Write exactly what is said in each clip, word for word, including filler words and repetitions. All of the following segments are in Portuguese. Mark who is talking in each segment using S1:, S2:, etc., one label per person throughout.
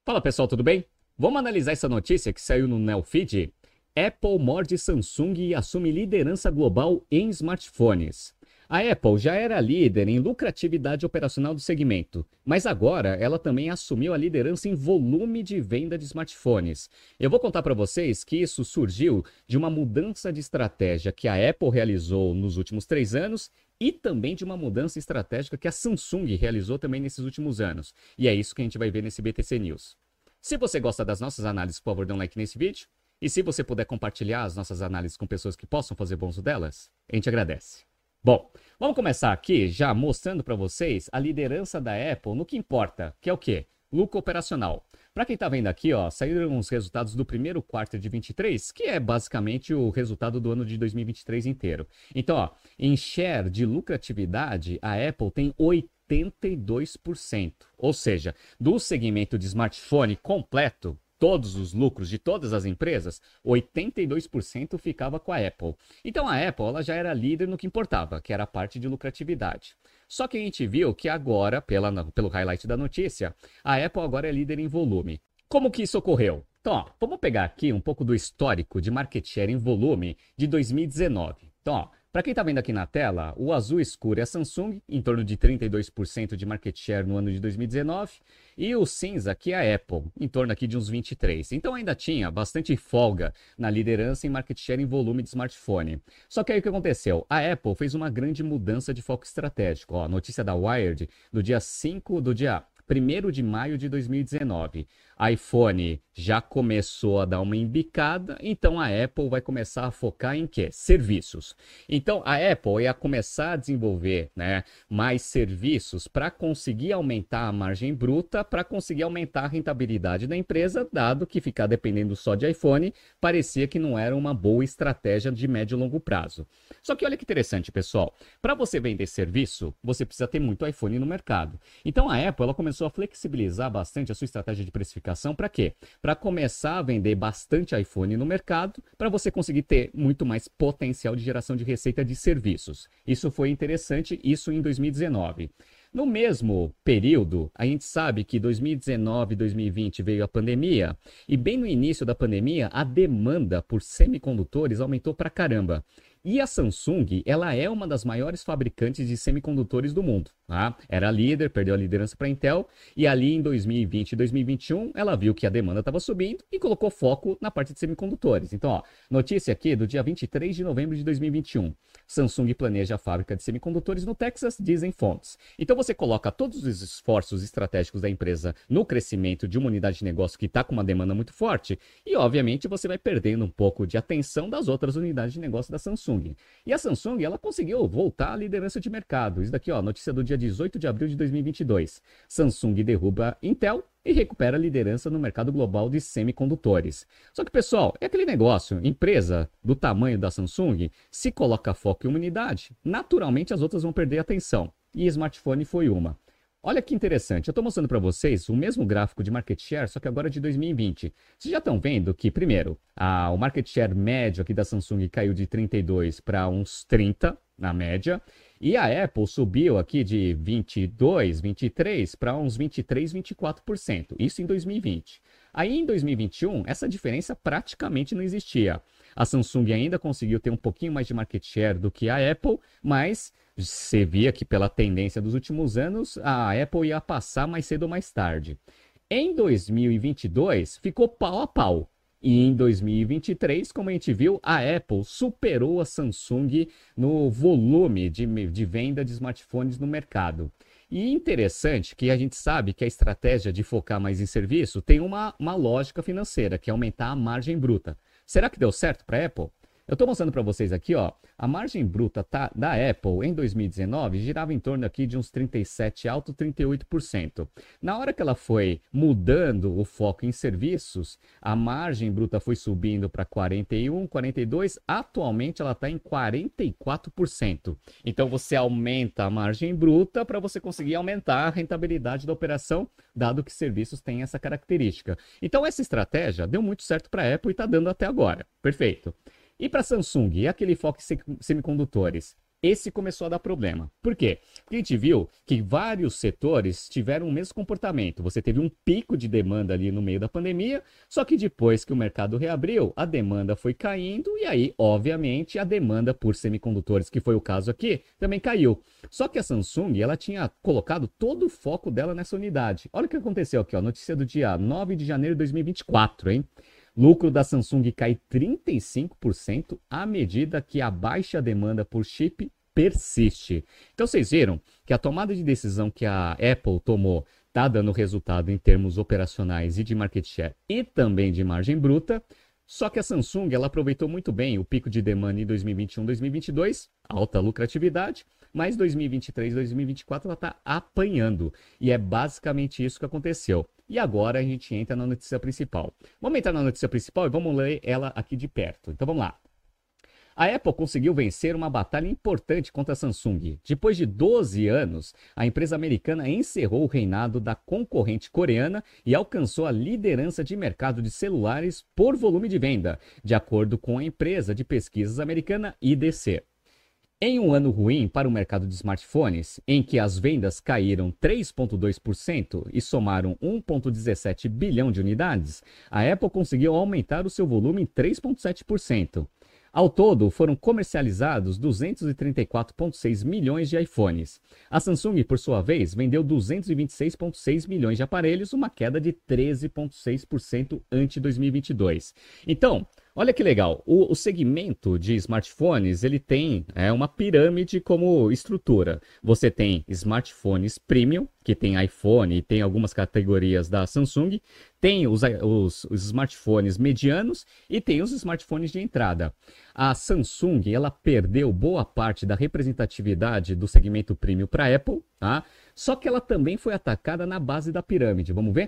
S1: Fala pessoal, tudo bem? Vamos analisar essa notícia que saiu no Neofeed? Apple morde Samsung e assume liderança global em smartphones. A Apple já era líder em lucratividade operacional do segmento, mas agora ela também assumiu a liderança em volume de venda de smartphones. Eu vou contar para vocês que isso surgiu de uma mudança de estratégia que a Apple realizou nos últimos três anos e também de uma mudança estratégica que a Samsung realizou também nesses últimos anos. E é isso que a gente vai ver nesse B T C News. Se você gosta das nossas análises, por favor, dê um like nesse vídeo. E se você puder compartilhar as nossas análises com pessoas que possam fazer bom uso delas, a gente agradece. Bom, vamos começar aqui já mostrando para vocês a liderança da Apple no que importa, que é o quê? Lucro operacional. Para quem está vendo aqui, ó, saíram os resultados do primeiro quarto de vinte e três, que é basicamente o resultado do ano de dois mil e vinte e três inteiro. Então, ó, em share de lucratividade, a Apple tem oitenta e dois por cento. Ou seja, do segmento de smartphone completo, todos os lucros de todas as empresas, oitenta e dois por cento ficava com a Apple. Então a Apple ela já era líder no que importava, que era a parte de lucratividade. Só que a gente viu que agora, pela, pelo highlight da notícia, a Apple agora é líder em volume. Como que isso ocorreu? Então, ó, vamos pegar aqui um pouco do histórico de market share em volume de dois mil e dezenove. Então, ó, para quem está vendo aqui na tela, o azul escuro é a Samsung, em torno de trinta e dois por cento de market share no ano de dois mil e dezenove, e o cinza aqui é a Apple, em torno aqui de uns vinte e três por cento. Então ainda tinha bastante folga na liderança em market share em volume de smartphone. Só que aí o que aconteceu? A Apple fez uma grande mudança de foco estratégico. Ó, notícia da Wired, do dia cinco do dia primeiro de maio de dois mil e dezenove. iPhone já começou a dar uma embicada, então a Apple vai começar a focar em quê? Serviços. Então a Apple ia começar a desenvolver, né, mais serviços para conseguir aumentar a margem bruta, para conseguir aumentar a rentabilidade da empresa, dado que ficar dependendo só de iPhone parecia que não era uma boa estratégia de médio e longo prazo. Só que olha que interessante, pessoal. Para você vender serviço, você precisa ter muito iPhone no mercado. Então a Apple ela começou a flexibilizar bastante a sua estratégia de precificação. Para quê? Para começar a vender bastante iPhone no mercado, para você conseguir ter muito mais potencial de geração de receita de serviços. Isso foi interessante, isso em dois mil e dezenove. No mesmo período, a gente sabe que dois mil e dezenove, dois mil e vinte veio a pandemia, e bem no início da pandemia, a demanda por semicondutores aumentou pra caramba. E a Samsung, ela é uma das maiores fabricantes de semicondutores do mundo. Tá? Era líder, perdeu a liderança para a Intel, e ali em dois mil e vinte e dois mil e vinte e um, ela viu que a demanda estava subindo e colocou foco na parte de semicondutores. Então, ó, notícia aqui do dia vinte e três de novembro de dois mil e vinte e um. Samsung planeja a fábrica de semicondutores no Texas, dizem fontes. Então você coloca todos os esforços estratégicos da empresa no crescimento de uma unidade de negócio que está com uma demanda muito forte, e obviamente você vai perdendo um pouco de atenção das outras unidades de negócio da Samsung. E a Samsung, ela conseguiu voltar à liderança de mercado. Isso daqui, ó, notícia do dia dezoito de abril de dois mil e vinte e dois. Samsung derruba Intel e recupera a liderança no mercado global de semicondutores. Só que, pessoal, é aquele negócio, empresa do tamanho da Samsung, se coloca foco em uma unidade, naturalmente as outras vão perder atenção. E smartphone foi uma. Olha que interessante, eu estou mostrando para vocês o mesmo gráfico de market share, só que agora de dois mil e vinte. Vocês já estão vendo que, primeiro, a, o market share médio aqui da Samsung caiu de trinta e dois para uns trinta na média, e a Apple subiu aqui de vinte e dois, vinte e três para uns vinte e três, vinte e quatro por cento, isso em dois mil e vinte. Aí em dois mil e vinte e um, essa diferença praticamente não existia. A Samsung ainda conseguiu ter um pouquinho mais de market share do que a Apple, mas você via que pela tendência dos últimos anos, a Apple ia passar mais cedo ou mais tarde. Em dois mil e vinte e dois, ficou pau a pau. E em dois mil e vinte e três, como a gente viu, a Apple superou a Samsung no volume de, de venda de smartphones no mercado. E interessante que a gente sabe que a estratégia de focar mais em serviço tem uma, uma lógica financeira, que é aumentar a margem bruta. Será que deu certo para a Apple? Eu estou mostrando para vocês aqui, ó, a margem bruta tá, da Apple em dois mil e dezenove girava em torno aqui de uns trinta e sete alto, trinta e oito por cento. Na hora que ela foi mudando o foco em serviços, a margem bruta foi subindo para quarenta e um, quarenta e dois, atualmente ela está em quarenta e quatro por cento. Então você aumenta a margem bruta para você conseguir aumentar a rentabilidade da operação, dado que serviços têm essa característica. Então essa estratégia deu muito certo para a Apple e está dando até agora. Perfeito. E para a Samsung, e aquele foco em semicondutores? esse começou a dar problema. Por quê? Porque a gente viu que vários setores tiveram o mesmo comportamento. Você teve um pico de demanda ali no meio da pandemia, só que depois que o mercado reabriu, a demanda foi caindo e aí, obviamente, a demanda por semicondutores, que foi o caso aqui, também caiu. Só que a Samsung, ela tinha colocado todo o foco dela nessa unidade. Olha o que aconteceu aqui, ó, notícia do dia nove de janeiro de dois mil e vinte e quatro, hein? Lucro da Samsung cai trinta e cinco por cento à medida que a baixa demanda por chip persiste. Então vocês viram que a tomada de decisão que a Apple tomou está dando resultado em termos operacionais e de market share e também de margem bruta. Só que a Samsung ela aproveitou muito bem o pico de demanda em dois mil e vinte e um, dois mil e vinte e dois, alta lucratividade, mas dois mil e vinte e três, dois mil e vinte e quatro ela está apanhando. E é basicamente isso que aconteceu. E agora a gente entra na notícia principal. Vamos entrar na notícia principal e vamos ler ela aqui de perto. Então vamos lá. A Apple conseguiu vencer uma batalha importante contra a Samsung. Depois de doze anos, a empresa americana encerrou o reinado da concorrente coreana e alcançou a liderança de mercado de celulares por volume de venda, de acordo com a empresa de pesquisas americana I D C. Em um ano ruim para o mercado de smartphones, em que as vendas caíram três vírgula dois por cento e somaram um vírgula dezessete bilhão de unidades, a Apple conseguiu aumentar o seu volume em três vírgula sete por cento. Ao todo, foram comercializados duzentos e trinta e quatro vírgula seis milhões de iPhones. A Samsung, por sua vez, vendeu duzentos e vinte e seis vírgula seis milhões de aparelhos, uma queda de treze vírgula seis por cento ante dois mil e vinte e dois. Então, olha que legal, o, o segmento de smartphones, ele tem é, uma pirâmide como estrutura. Você tem smartphones premium, que tem iPhone e tem algumas categorias da Samsung, tem os, os, os smartphones medianos e tem os smartphones de entrada. A Samsung, ela perdeu boa parte da representatividade do segmento premium para a Apple, tá? Só que ela também foi atacada na base da pirâmide, vamos ver?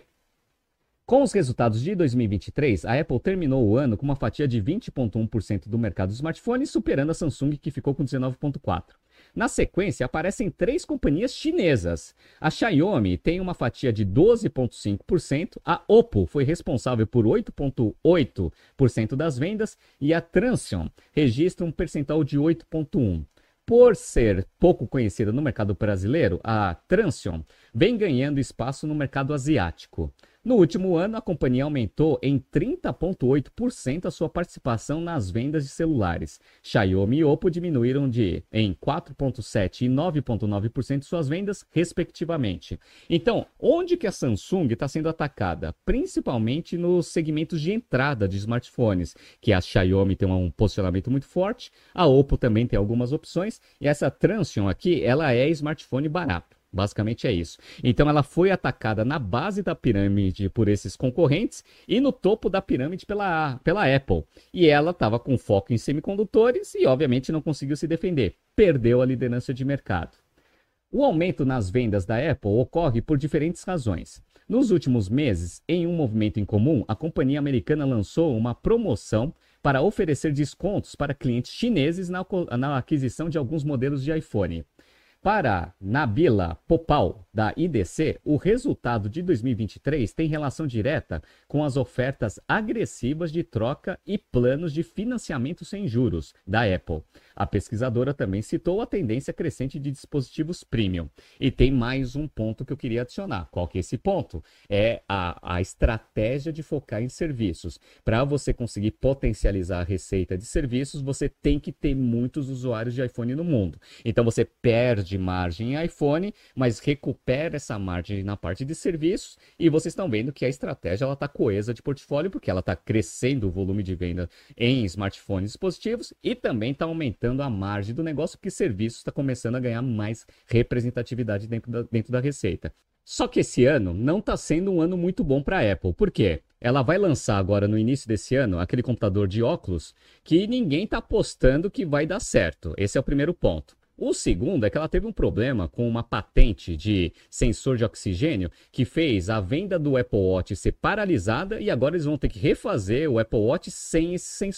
S1: Com os resultados de dois mil e vinte e três, a Apple terminou o ano com uma fatia de vinte vírgula um por cento do mercado dos smartphones, superando a Samsung, que ficou com dezenove vírgula quatro por cento. Na sequência, aparecem três companhias chinesas. A Xiaomi tem uma fatia de doze vírgula cinco por cento, a Oppo foi responsável por oito vírgula oito por cento das vendas e a Transsion registra um percentual de oito vírgula um por cento. Por ser pouco conhecida no mercado brasileiro, a Transsion vem ganhando espaço no mercado asiático. No último ano, a companhia aumentou em trinta vírgula oito por cento a sua participação nas vendas de celulares. Xiaomi e Oppo diminuíram de em quatro vírgula sete por cento e nove vírgula nove por cento suas vendas, respectivamente. Então, onde que a Samsung está sendo atacada? Principalmente nos segmentos de entrada de smartphones, que a Xiaomi tem um posicionamento muito forte, a Oppo também tem algumas opções, e essa Transsion aqui, ela é smartphone barato. Basicamente é isso. Então ela foi atacada na base da pirâmide por esses concorrentes e no topo da pirâmide pela, pela Apple. E ela estava com foco em semicondutores e obviamente não conseguiu se defender. Perdeu a liderança de mercado. O aumento nas vendas da Apple ocorre por diferentes razões. Nos últimos meses, em um movimento em comum, a companhia americana lançou uma promoção para oferecer descontos para clientes chineses na, na aquisição de alguns modelos de iPhone. Para Nabila Popal, da I D C, o resultado de dois mil e vinte e três tem relação direta com as ofertas agressivas de troca e planos de financiamento sem juros da Apple. A pesquisadora também citou a tendência crescente de dispositivos premium. E tem mais um ponto que eu queria adicionar. Qual que é esse ponto? É a, a estratégia de focar em serviços. Para você conseguir potencializar a receita de serviços, você tem que ter muitos usuários de iPhone no mundo. Então você perde margem em iPhone, mas recupera essa margem na parte de serviços e vocês estão vendo que a estratégia está coesa de portfólio porque ela está crescendo o volume de venda em smartphones e dispositivos e também está aumentando a margem do negócio porque serviços está começando a ganhar mais representatividade dentro da, dentro da receita. Só que esse ano não está sendo um ano muito bom para a Apple. Por quê? Ela vai lançar agora no início desse ano aquele computador de óculos que ninguém está apostando que vai dar certo. Esse é o primeiro ponto. O segundo é que ela teve um problema com uma patente de sensor de oxigênio que fez a venda do Apple Watch ser paralisada e agora eles vão ter que refazer o Apple Watch sem esse sensor.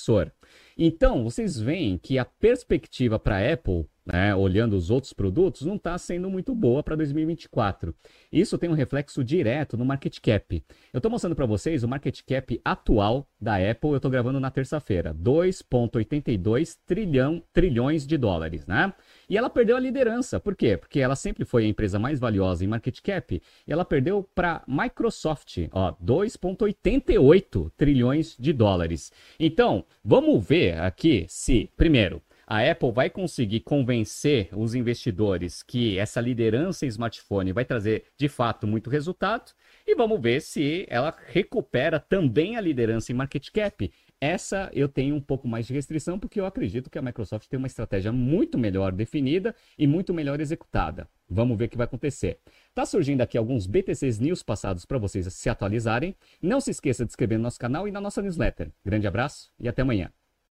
S1: Então, vocês veem que a perspectiva para a Apple, né, olhando os outros produtos, não está sendo muito boa para dois mil e vinte e quatro. Isso tem um reflexo direto no market cap. Eu estou mostrando para vocês o market cap atual da Apple, eu estou gravando na terça-feira, dois vírgula oitenta e dois trilhão, trilhões de dólares, né? E ela perdeu a liderança. Por quê? Porque ela sempre foi a empresa mais valiosa em market cap e ela perdeu para Microsoft, ó, dois vírgula oitenta e oito trilhões de dólares. Então, vamos ver aqui se, primeiro, a Apple vai conseguir convencer os investidores que essa liderança em smartphone vai trazer, de fato, muito resultado. E vamos ver se ela recupera também a liderança em market cap. Essa eu tenho um pouco mais de restrição, porque eu acredito que a Microsoft tem uma estratégia muito melhor definida e muito melhor executada. Vamos ver o que vai acontecer. Tá surgindo aqui alguns B T Cs News passados para vocês se atualizarem. Não se esqueça de se inscrever no nosso canal e na nossa newsletter. Grande abraço e até amanhã.